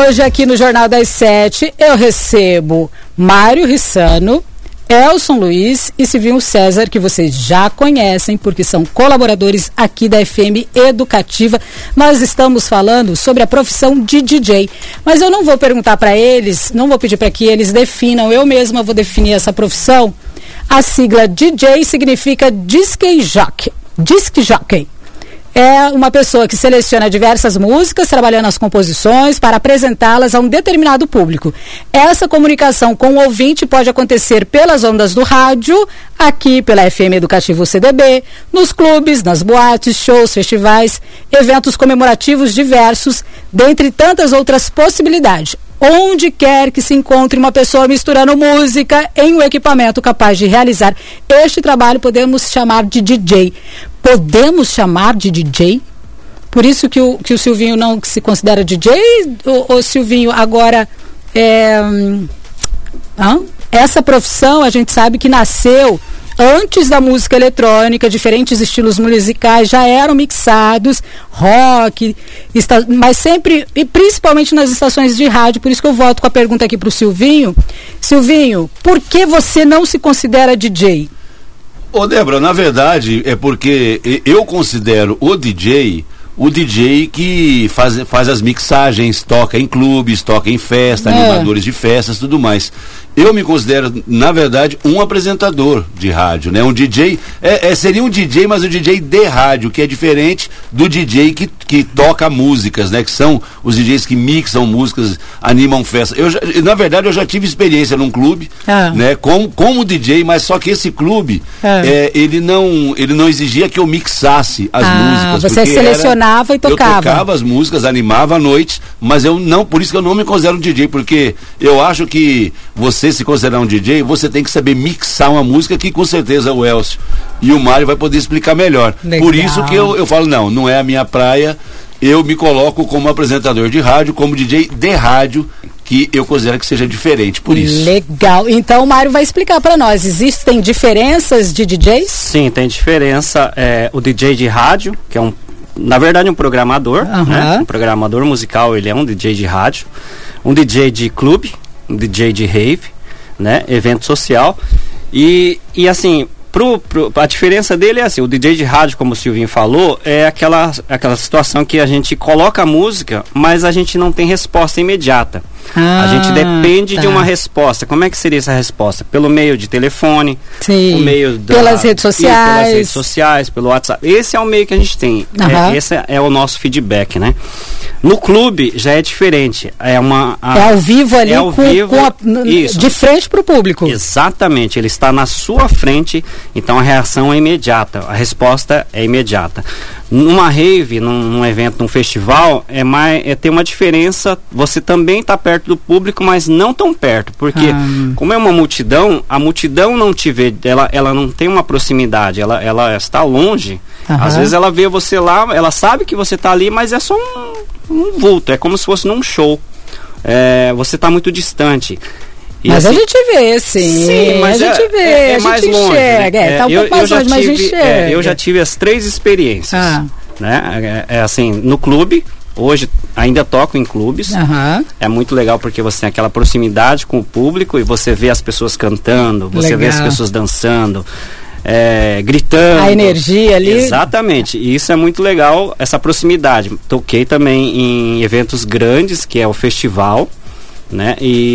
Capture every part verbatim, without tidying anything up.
Hoje aqui no Jornal das Sete eu recebo Mário Rissano, Elson Luiz e Silvinho César, que vocês já conhecem porque são colaboradores aqui da F M Educativa. Nós estamos falando sobre a profissão de D J, mas eu não vou perguntar para eles, não vou pedir para que eles definam, eu mesma vou definir essa profissão. A sigla D J significa Disc Jockey. Disc Jockey é uma pessoa que seleciona diversas músicas, trabalhando as composições para apresentá-las a um determinado público. Essa comunicação com o ouvinte pode acontecer pelas ondas do rádio, aqui pela F M Educativo C D B, nos clubes, nas boates, shows, festivais, eventos comemorativos diversos, dentre tantas outras possibilidades. Onde quer que se encontre uma pessoa misturando música em um equipamento capaz de realizar este trabalho, podemos chamar de D J. Podemos chamar de D J? Por isso que o, que o Silvinho não se considera D J? Ou o Silvinho agora é... Hã? Essa profissão a gente sabe que nasceu antes da música eletrônica, diferentes estilos musicais já eram mixados, rock, está, mas sempre, e principalmente nas estações de rádio, por isso que eu volto com a pergunta aqui para o Silvinho. Silvinho, por que você não se considera D J? Ô Débora, na verdade é porque eu considero o D J o D J que faz, faz as mixagens, toca em clubes, toca em festa, é. animadores de festas, tudo mais. Eu me considero, na verdade, um apresentador de rádio, né? Um D J, é, é, seria um D J, mas um D J de rádio, que é diferente do D J que, que toca músicas, né? Que são os D Js que mixam músicas, animam festas. Eu já, na verdade, eu já tive experiência num clube, ah. né? Com, como D J, mas só que esse clube, ah. é, ele, não, ele não exigia que eu mixasse as ah, músicas. Você selecionava era, e tocava. Eu tocava as músicas, animava à noite, mas eu não, por isso que eu não me considero um D J, porque eu acho que você se considerar um D J, você tem que saber mixar uma música, que com certeza o Elcio e o Mário vai poder explicar melhor. Legal. Por isso que eu, eu falo, não, não é a minha praia, eu me coloco como apresentador de rádio, como D J de rádio, que eu considero que seja diferente, por isso. Legal, então o Mário vai explicar para nós, existem diferenças de D Js? Sim, tem diferença, é, o D J de rádio, que é um, na verdade um programador, uhum. né? Um programador musical, ele é um D J de rádio, um D J de clube, um D J de rave, né, evento social, e, e assim, pro, pro, a diferença dele é assim, o D J de rádio, como o Silvinho falou, é aquela, aquela situação que a gente coloca a música, mas a gente não tem resposta imediata. Ah, a gente depende tá. de uma resposta. Como é que seria essa resposta? Pelo meio de telefone, Sim. o meio da, pelas redes sociais, pelas redes sociais, pelo WhatsApp. Esse é o meio que a gente tem. Uhum. É, esse é o nosso feedback, né? No clube já é diferente. É uma a, é ao vivo ali, é ao com, vivo, com a, isso. de frente para o público. Exatamente. Ele está na sua frente, então a reação é imediata. A resposta é imediata. Numa rave, num, num evento, num festival, é mais, é, tem uma diferença. Você também está perto do público, mas não tão perto, porque ah. como é uma multidão, a multidão não te vê, ela, ela não tem uma proximidade, ela, ela está longe. Uhum. Às vezes ela vê você lá, ela sabe que você está ali, mas é só um, um vulto, é como se fosse num show. É, você está muito distante. E mas assim, a gente vê, sim. Sim, mas a gente é, vê, é, é a gente mais enxerga. longe, né? É, tá um eu, pouco mais eu longe, mas tive, enxerga. É, eu já tive as três experiências. Ah. Né? É, é assim, no clube, hoje ainda toco em clubes. Uhum. É muito legal porque você tem aquela proximidade com o público e você vê as pessoas cantando, você legal. vê as pessoas dançando. É, gritando. A energia ali. Exatamente, e isso é muito legal, essa proximidade. Toquei também em eventos grandes, que é o festival, né?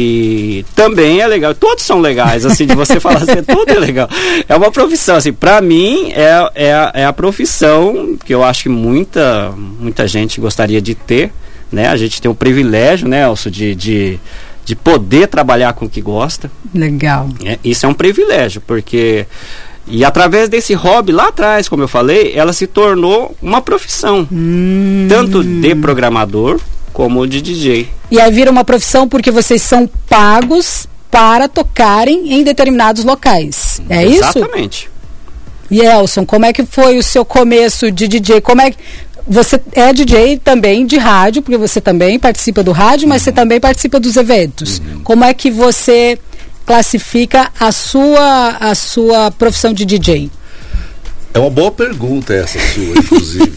E também é legal, todos são legais, assim, de você falar assim, tudo é legal. É uma profissão, assim, pra mim é, é, a, é a profissão que eu acho que muita, muita gente gostaria de ter, né? A gente tem o privilégio, né, Elcio, de... de de poder trabalhar com o que gosta. Legal. É, isso é um privilégio, porque... E através desse hobby lá atrás, como eu falei, ela se tornou uma profissão. Hum. Tanto de programador como de D J. E aí vira uma profissão porque vocês são pagos para tocarem em determinados locais. É Exatamente. isso? Exatamente. E Elson, como é que foi o seu começo de D J? Como é que... Você é D J também de rádio, porque você também participa do rádio, mas uhum. você também participa dos eventos. Uhum. Como é que você classifica a sua, a sua profissão de D J? É uma boa pergunta essa sua, inclusive.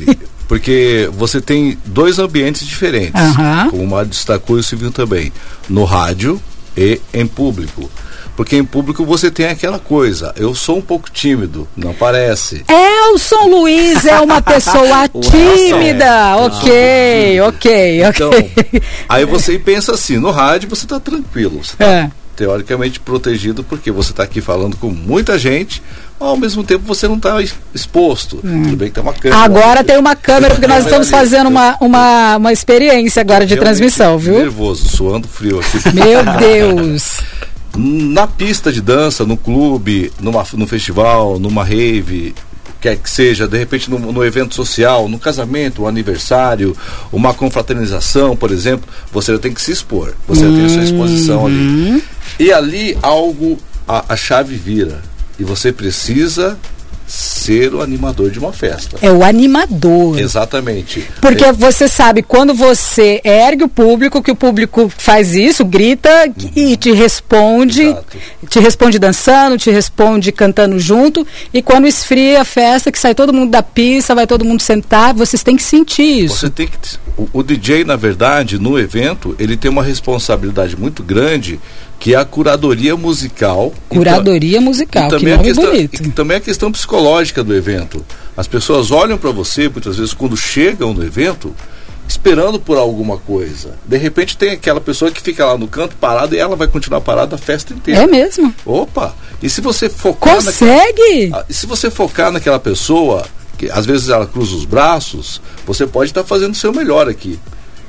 Porque você tem dois ambientes diferentes, uhum. como o Mário destacou e o Silvio também, no rádio e em público. Porque em público você tem aquela coisa, eu sou um pouco tímido, não parece. Elson Luiz é uma pessoa tímida, é, ok, ok, então, ok. Aí você pensa assim, no rádio você está tranquilo, você está é. teoricamente protegido, porque você está aqui falando com muita gente, ao mesmo tempo você não está exposto. Hum. Tudo bem que tem uma câmera. Agora tem uma câmera, porque nós estamos fazendo uma, uma, uma experiência agora de transmissão, viu? Nervoso, suando frio aqui. Meu Deus! Na pista de dança, no clube, numa, no festival, numa rave, quer que seja, de repente no, no evento social, no casamento, um aniversário, uma confraternização, por exemplo, você tem que se expor, você hum, tem a sua exposição ali. Hum. E ali algo, a, a chave vira, e você precisa ser o animador de uma festa. É o animador. Exatamente. Porque é. você sabe, quando você ergue o público, que o público faz isso, grita uhum. e te responde, Exato. te responde dançando, te responde cantando junto, e quando esfria a festa, que sai todo mundo da pista, vai todo mundo sentar, vocês têm que sentir isso. Você tem que, o, o D J, na verdade, no evento, ele tem uma responsabilidade muito grande, que é a curadoria musical. Curadoria musical, que nome bonito. E também a questão psicológica do evento. As pessoas olham para você, muitas vezes, quando chegam no evento, esperando por alguma coisa. De repente tem aquela pessoa que fica lá no canto parada e ela vai continuar parada a festa inteira. É mesmo? Opa! E se você focar... Consegue? Naquela, e se você focar naquela pessoa, que às vezes ela cruza os braços, você pode estar fazendo o seu melhor aqui.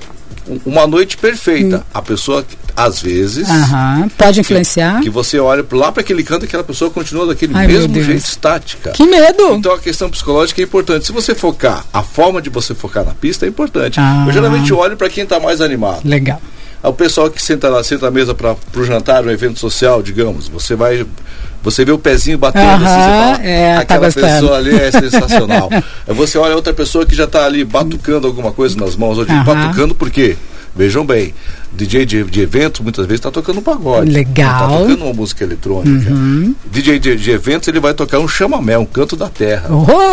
Uma noite perfeita. Hum. A pessoa, às vezes... Aham. Pode influenciar. Que, que você olha lá para aquele canto e aquela pessoa continua daquele Ai, mesmo jeito, estática. Que medo! Então a questão psicológica é importante. Se você focar, a forma de você focar na pista é importante. Ah. Eu geralmente olho para quem está mais animado. Legal. O pessoal que senta lá, senta à mesa para o jantar, um evento social, digamos, você vai... Você vê o pezinho batendo, uh-huh, assim, você fala, é, aquela tá pessoa ali é sensacional. Aí você olha outra pessoa que já está ali batucando alguma coisa nas mãos. Eu digo, uh-huh. batucando por quê? Vejam bem, D J de, de eventos muitas vezes está tocando um pagode. Legal. Está tocando uma música eletrônica. Uhum. D J de, de eventos, ele vai tocar um chamamé, um canto da terra.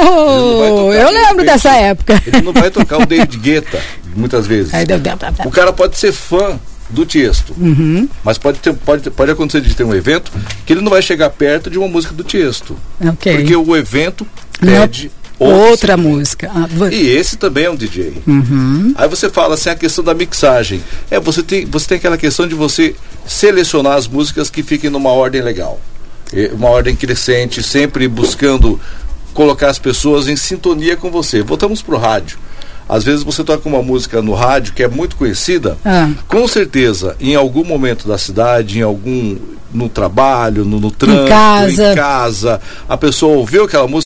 Oh, eu lembro dessa época. Ele não vai tocar o David Guetta, muitas vezes. O cara pode ser fã do Tiesto, uhum. mas pode, ter, pode, pode acontecer de ter um evento que ele não vai chegar perto de uma música do Tiesto. Okay. Porque o evento pede... Outra, outra música. Ah, e esse também é um D J. Uhum. Aí você fala assim, a questão da mixagem. É, você tem, você tem aquela questão de você selecionar as músicas que fiquem numa ordem legal. Uma ordem crescente, sempre buscando colocar as pessoas em sintonia com você. Voltamos pro rádio. Às vezes você toca uma música no rádio que é muito conhecida, ah. com certeza, em algum momento da cidade, em algum, no trabalho, no, no trânsito, em casa. em casa, a pessoa ouviu aquela música